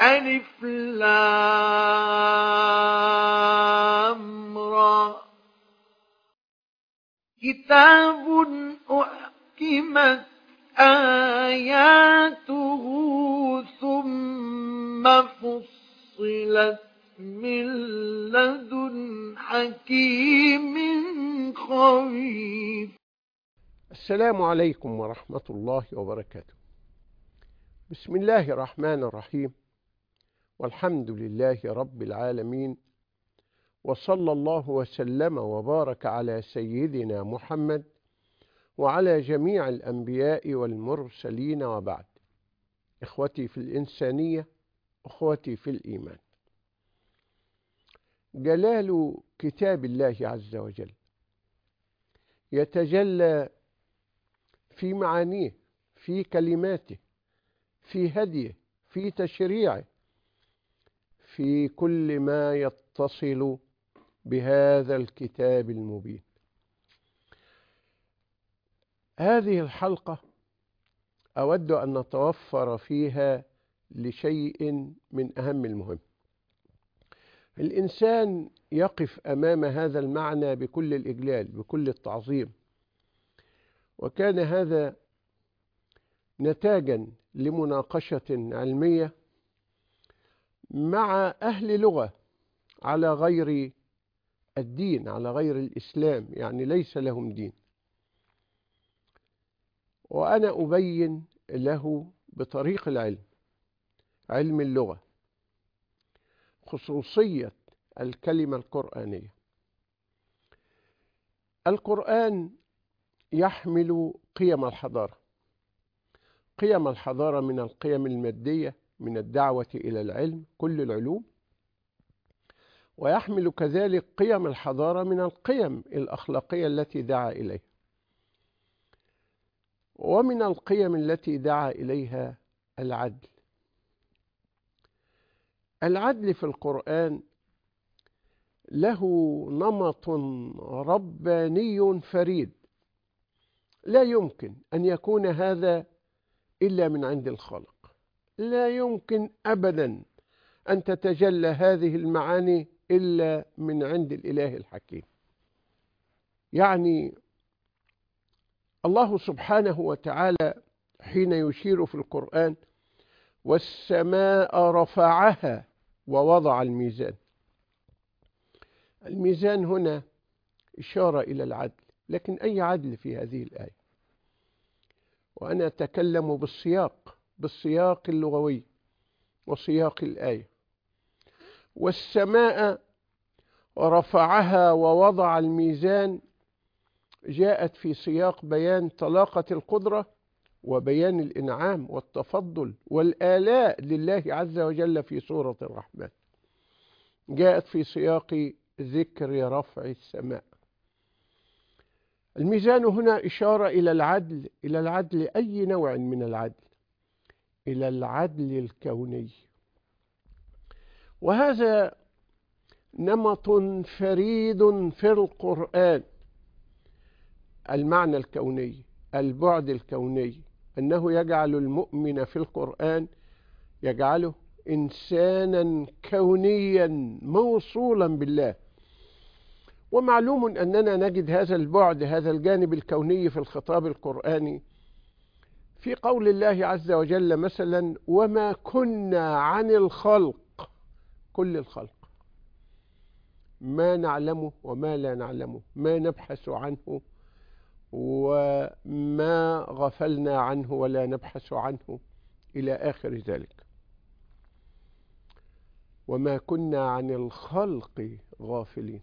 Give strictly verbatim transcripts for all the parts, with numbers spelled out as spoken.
ألف لام را كتاب أحكمت آياته ثم فصلت من لدن حكيم خبير. السلام عليكم ورحمة الله وبركاته. بسم الله الرحمن الرحيم، والحمد لله رب العالمين، وصلى الله وسلم وبارك على سيدنا محمد وعلى جميع الأنبياء والمرسلين، وبعد. إخوتي في الإنسانية، أخوتي في الإيمان، جلال كتاب الله عز وجل يتجلى في معانيه، في كلماته، في هديه، في تشريعه، في كل ما يتصل بهذا الكتاب المبين. هذه الحلقة أود أن نتوفر فيها لشيء من أهم المهم. الإنسان يقف أمام هذا المعنى بكل الإجلال، بكل التعظيم، وكان هذا نتاجا لمناقشة علمية مع أهل لغة على غير الدين، على غير الإسلام، يعني ليس لهم دين، وأنا أبين له بطريق العلم، علم اللغة، خصوصية الكلمة القرآنية. القرآن يحمل قيم الحضارة، قيم الحضارة من القيم المادية، من الدعوة إلى العلم، كل العلوم، ويحمل كذلك قيم الحضارة من القيم الأخلاقية التي دعا إليها. ومن القيم التي دعا إليها العدل. العدل في القرآن له نمط رباني فريد، لا يمكن أن يكون هذا إلا من عند الخالق، لا يمكن أبدا أن تتجلى هذه المعاني إلا من عند الإله الحكيم. يعني الله سبحانه وتعالى حين يشير في القرآن: والسماء رفعها ووضع الميزان. الميزان هنا إشارة إلى العدل، لكن أي عدل في هذه الآية؟ وأنا أتكلم بالسياق، بالسياق اللغوي وسياق الآية. والسماء رفعها ووضع الميزان جاءت في سياق بيان طلاقة القدرة وبيان الإنعام والتفضل والآلاء لله عز وجل في سورة الرحمن. جاءت في سياق ذكر رفع السماء. الميزان هنا إشارة إلى العدل، إلى العدل أي نوع من العدل؟ إلى العدل الكوني. وهذا نمط فريد في القرآن. المعنى الكوني، البعد الكوني، أنه يجعل المؤمن في القرآن يجعله إنسانا كونيا موصولا بالله. ومعلوم أننا نجد هذا البعد، هذا الجانب الكوني في الخطاب القرآني في قول الله عز وجل مثلا: وما كنا عن الخلق، كل الخلق، ما نعلمه وما لا نعلمه، ما نبحث عنه وما غفلنا عنه ولا نبحث عنه، إلى آخر ذلك. وما كنا عن الخلق غافلين.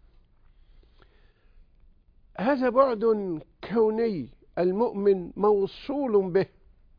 هذا بعد كوني المؤمن موصول به.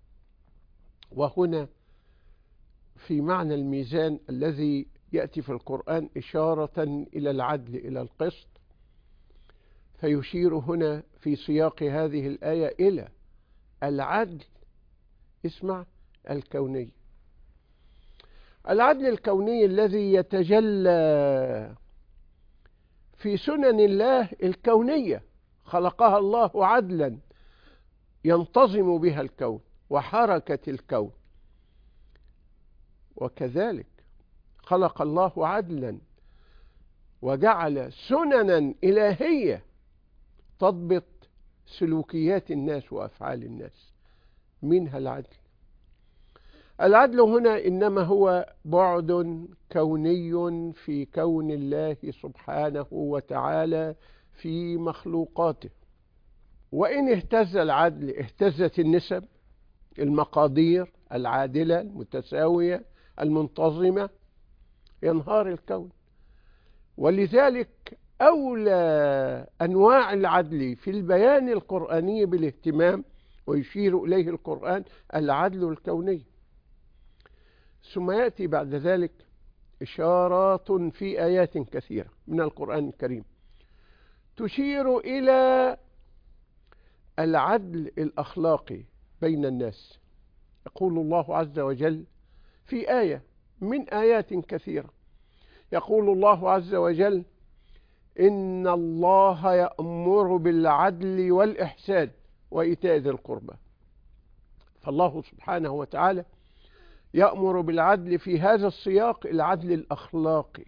وهنا في معنى الميزان الذي يأتي في القرآن إشارة إلى العدل، إلى القسط، فيشير هنا في سياق هذه الآية إلى العدل، اسمع، الكوني. العدل الكوني الذي يتجلى في سنن الله الكونية، خلقها الله عدلا ينتظم بها الكون وحركة الكون. وكذلك خلق الله عدلا وجعل سننا إلهية تضبط سلوكيات الناس وأفعال الناس، منها العدل. العدل هنا إنما هو بعد كوني في كون الله سبحانه وتعالى في مخلوقاته. وإن اهتز العدل اهتزت النسب، المقادير العادلة المتساوية المنتظمة، ينهار الكون. ولذلك أولى أنواع العدل في البيان القرآني بالاهتمام ويشير إليه القرآن العدل الكوني. ثم يأتي بعد ذلك إشارات في آيات كثيرة من القرآن الكريم تشير إلى العدل الأخلاقي بين الناس. يقول الله عز وجل في آية من آيات كثيرة، يقول الله عز وجل: إن الله يأمر بالعدل والإحسان وإيتاء ذي القربى. فالله سبحانه وتعالى يأمر بالعدل في هذا السياق، العدل الأخلاقي.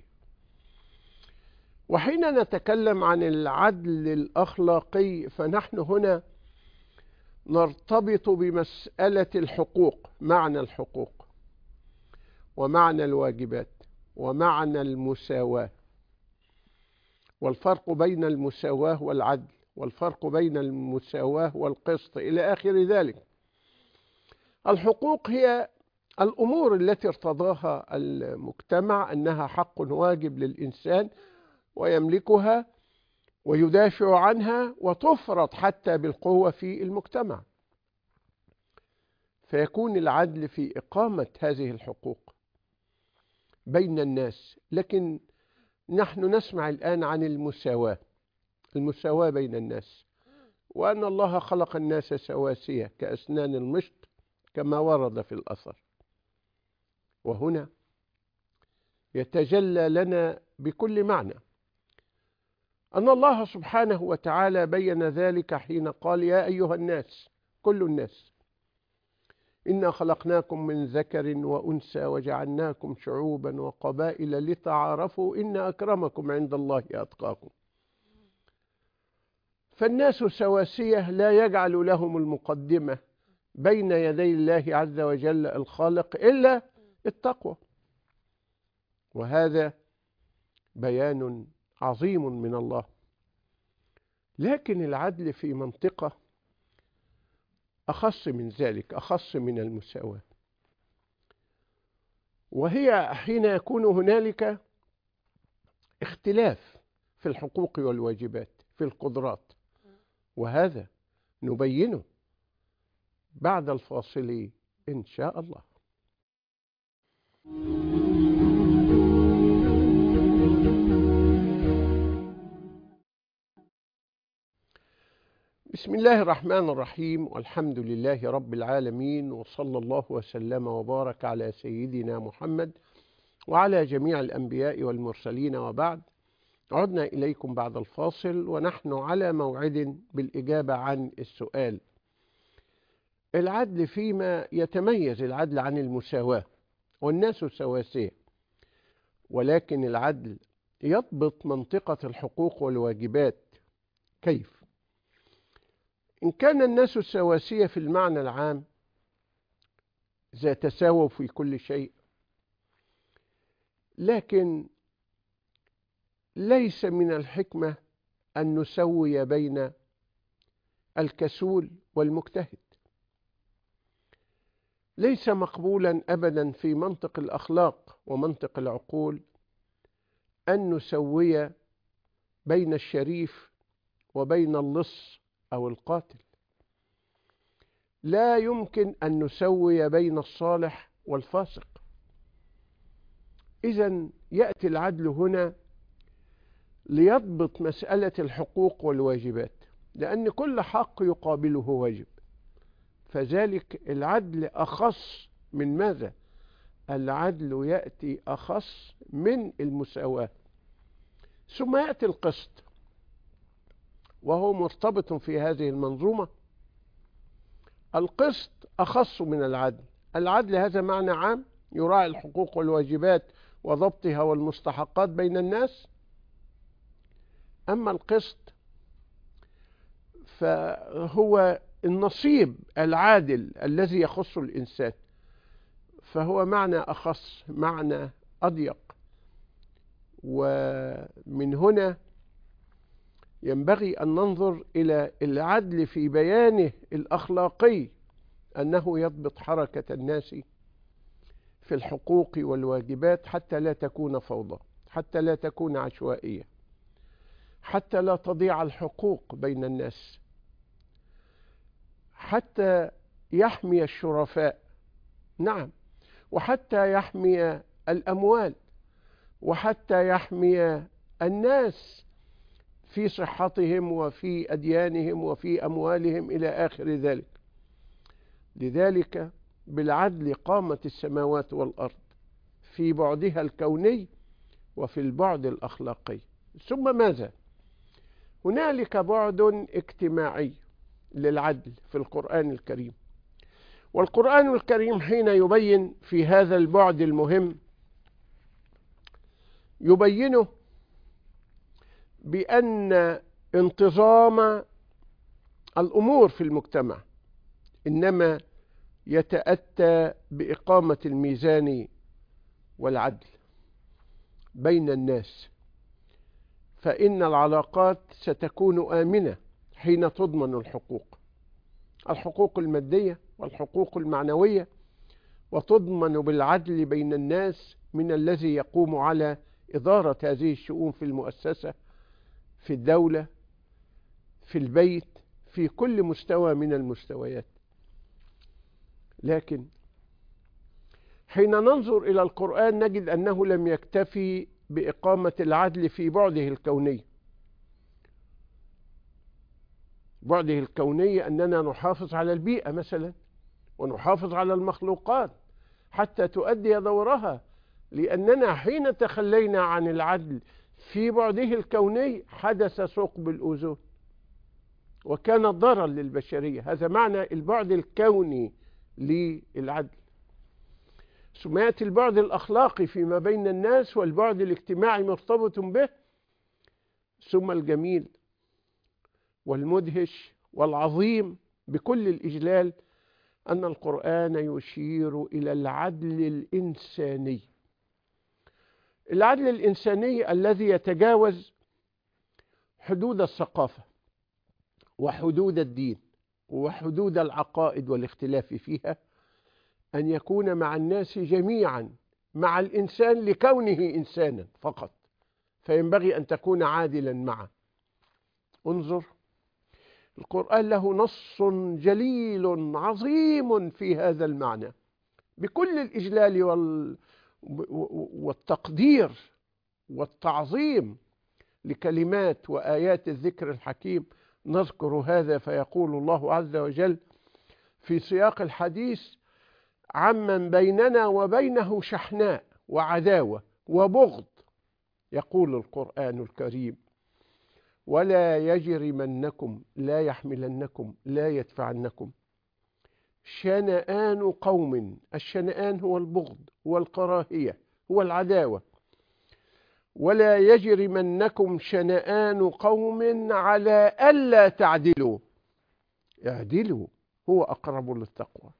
وحين نتكلم عن العدل الأخلاقي فنحن هنا نرتبط بمسألة الحقوق، معنى الحقوق ومعنى الواجبات ومعنى المساواة، والفرق بين المساواة والعدل، والفرق بين المساواة والقسط إلى آخر ذلك. الحقوق هي الأمور التي ارتضاها المجتمع أنها حق واجب للإنسان ويملكها ويدافع عنها وتفرض حتى بالقوة في المجتمع، فيكون العدل في إقامة هذه الحقوق بين الناس. لكن نحن نسمع الآن عن المساواة، المساواة بين الناس، وأن الله خلق الناس سواسية كأسنان المشط كما ورد في الأثر. وهنا يتجلى لنا بكل معنى أن الله سبحانه وتعالى بين ذلك حين قال: يا أيها الناس، كل الناس، إنا خلقناكم من ذكر وأنثى وجعلناكم شعوبا وقبائل لتعارفوا إن أكرمكم عند الله أتقاكم. فالناس سواسية، لا يجعل لهم المقدمة بين يدي الله عز وجل الخالق إلا التقوى. وهذا بيان عظيم من الله. لكن العدل في منطقة أخص من ذلك، أخص من المساواة، وهي حين يكون هنالك اختلاف في الحقوق والواجبات، في القدرات، وهذا نبينه بعد الفاصل إن شاء الله. بسم الله الرحمن الرحيم، والحمد لله رب العالمين، وصلى الله وسلم وبارك على سيدنا محمد وعلى جميع الأنبياء والمرسلين، وبعد. عدنا إليكم بعد الفاصل ونحن على موعد بالإجابة عن السؤال: العدل فيما يتميز العدل عن المساواة، والناس سواسية، ولكن العدل يضبط منطقة الحقوق والواجبات. كيف؟ إن كان الناس سواسية في المعنى العام، إذا تساووا في كل شيء، لكن ليس من الحكمة أن نسوي بين الكسول والمجتهد. ليس مقبولا أبدا في منطق الأخلاق ومنطق العقول أن نسوي بين الشريف وبين اللص أو القاتل. لا يمكن أن نسوي بين الصالح والفاسق. إذن يأتي العدل هنا ليضبط مسألة الحقوق والواجبات، لأن كل حق يقابله واجب، فذلك العدل أخص من ماذا؟ العدل يأتي أخص من المساواة. ثم يأتي القسط، وهو مرتبط في هذه المنظومة. القسط أخص من العدل. العدل هذا معنى عام يراعي الحقوق والواجبات وضبطها والمستحقات بين الناس. أما القسط فهو النصيب العادل الذي يخص الإنسان، فهو معنى أخص، معنى أضيق. ومن هنا ينبغي أن ننظر إلى العدل في بيانه الأخلاقي، أنه يضبط حركة الناس في الحقوق والواجبات حتى لا تكون فوضى، حتى لا تكون عشوائية، حتى لا تضيع الحقوق بين الناس، حتى يحمي الشرفاء، نعم، وحتى يحمي الأموال، وحتى يحمي الناس في صحتهم وفي أديانهم وفي أموالهم إلى آخر ذلك. لذلك بالعدل قامت السماوات والأرض في بعدها الكوني وفي البعد الأخلاقي. ثم ماذا؟ هنالك بعد اجتماعي للعدل في القرآن الكريم، والقرآن الكريم حين يبين في هذا البعد المهم يبينه بأن انتظام الأمور في المجتمع إنما يتأتى بإقامة الميزان والعدل بين الناس، فإن العلاقات ستكون آمنة حين تضمن الحقوق، الحقوق المادية والحقوق المعنوية، وتضمن بالعدل بين الناس من الذي يقوم على إدارة هذه الشؤون في المؤسسة، في الدولة، في البيت، في كل مستوى من المستويات. لكن حين ننظر إلى القرآن نجد أنه لم يكتفي بإقامة العدل في بعده الكوني. بعده الكوني أننا نحافظ على البيئة مثلا، ونحافظ على المخلوقات حتى تؤدي دورها، لأننا حين تخلينا عن العدل في بعده الكوني حدث ثقب الأوزون وكان ضررا للبشرية. هذا معنى البعد الكوني للعدل. ثم يأتي البعد الأخلاقي فيما بين الناس، والبعد الاجتماعي مرتبط به. ثم الجميل والمدهش والعظيم بكل الإجلال أن القرآن يشير إلى العدل الإنساني، العدل الإنساني الذي يتجاوز حدود الثقافة وحدود الدين وحدود العقائد والاختلاف فيها، أن يكون مع الناس جميعا، مع الإنسان لكونه إنسانا فقط، فينبغي أن تكون عادلا معه. انظر، القرآن له نص جليل عظيم في هذا المعنى بكل الإجلال وال... والتقدير والتعظيم لكلمات وآيات الذكر الحكيم. نذكر هذا فيقول الله عز وجل في سياق الحديث عمن بيننا وبينه شحناء وعداوة وبغض، يقول القرآن الكريم: ولا يجرمنكم، لا يحملنكم، لا يدفعنكم شنآن قوم. الشنآن هو البغض والكراهية والعداوة. ولا يجرمنكم شنآن قوم على ألا تعدلوا، اعدلوا هو أقرب للتقوى.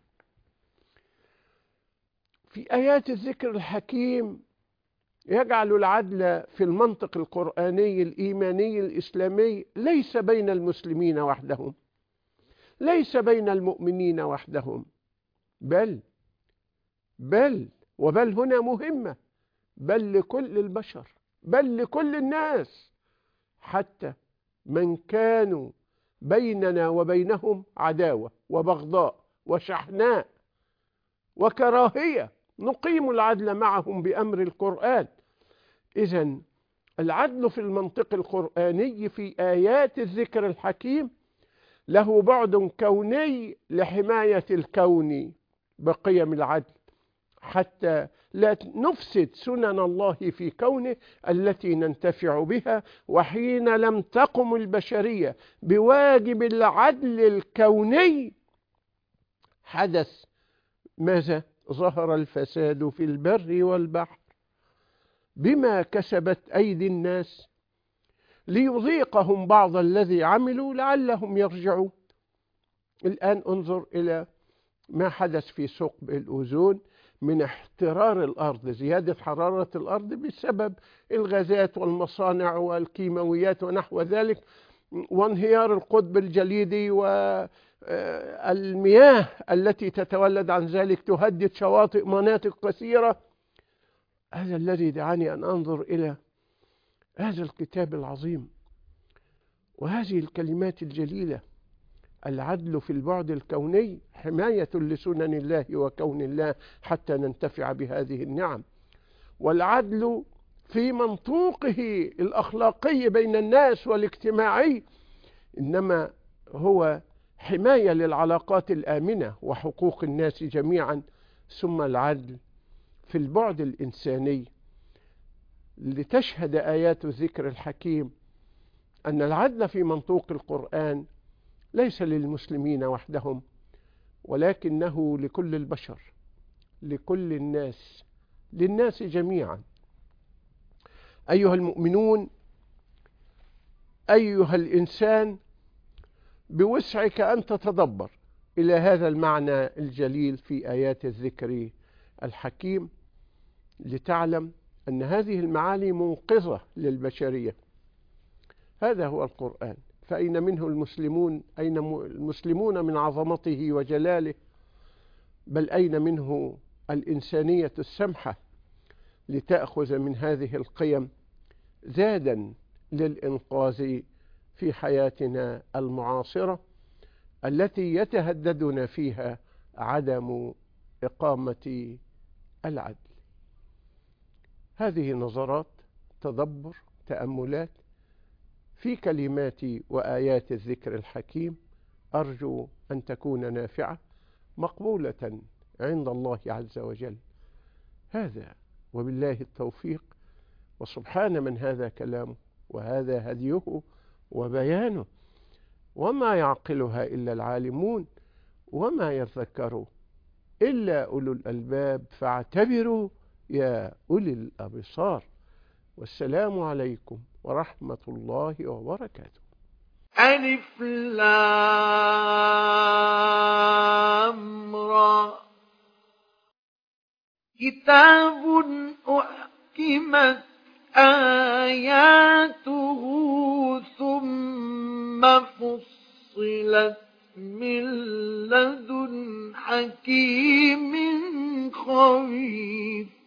في آيات الذكر الحكيم يجعل العدل في المنطق القرآني الإيماني الإسلامي ليس بين المسلمين وحدهم، ليس بين المؤمنين وحدهم، بل بل وبل هنا مهمة، بل لكل البشر، بل لكل الناس، حتى من كانوا بيننا وبينهم عداوة وبغضاء وشحناء وكراهية نقيم العدل معهم بأمر القرآن. إذن العدل في المنطق القرآني في آيات الذكر الحكيم له بعد كوني لحماية الكون بقيم العدل، حتى لا نفسد سنن الله في كونه التي ننتفع بها. وحين لم تقم البشرية بواجب العدل الكوني حدث ماذا؟ ظهر الفساد في البر والبحر بما كسبت أيدي الناس ليذيقهم بعض الذي عملوا لعلهم يرجعون. الآن انظر إلى ما حدث في ثقب الأوزون من احترار الأرض، زيادة حرارة الأرض بسبب الغازات والمصانع والكيماويات ونحو ذلك، وانهيار القطب الجليدي والمياه التي تتولد عن ذلك تهدد شواطئ مناطق كثيرة. هذا الذي دعاني أن أنظر إلى هذا الكتاب العظيم وهذه الكلمات الجليلة: العدل في البعد الكوني حماية لسنن الله وكون الله حتى ننتفع بهذه النعم، والعدل في منطوقه الأخلاقي بين الناس والاجتماعي إنما هو حماية للعلاقات الآمنة وحقوق الناس جميعا، ثم العدل في البعد الإنساني لتشهد آيات الذكر الحكيم أن العدل في منطوق القرآن ليس للمسلمين وحدهم، ولكنه لكل البشر، لكل الناس، للناس جميعا. أيها المؤمنون، أيها الإنسان، بوسعك أن تتدبر إلى هذا المعنى الجليل في آيات الذكر الحكيم لتعلم أن هذه المعاني منقذة للبشرية. هذا هو القرآن، فأين منه المسلمون؟ أين المسلمون من عظمته وجلاله؟ بل أين منه الإنسانية السمحة لتأخذ من هذه القيم زادا للإنقاذ في حياتنا المعاصرة التي يتهددنا فيها عدم إقامة العدل. هذه نظرات، تدبر، تأملات في كلمات وآيات الذكر الحكيم، أرجو أن تكون نافعة مقبولة عند الله عز وجل. هذا وبالله التوفيق، وسبحان من هذا كلامه وهذا هديه وبيانه، وما يعقلها إلا العالمون وما يذكر إلا أولو الألباب، فاعتبروا يا أولي الأبصار. والسلام عليكم ورحمة الله وبركاته. ألف لام را كتاب أحكمت آياته ثم فصلت من لدن حكيم خبير.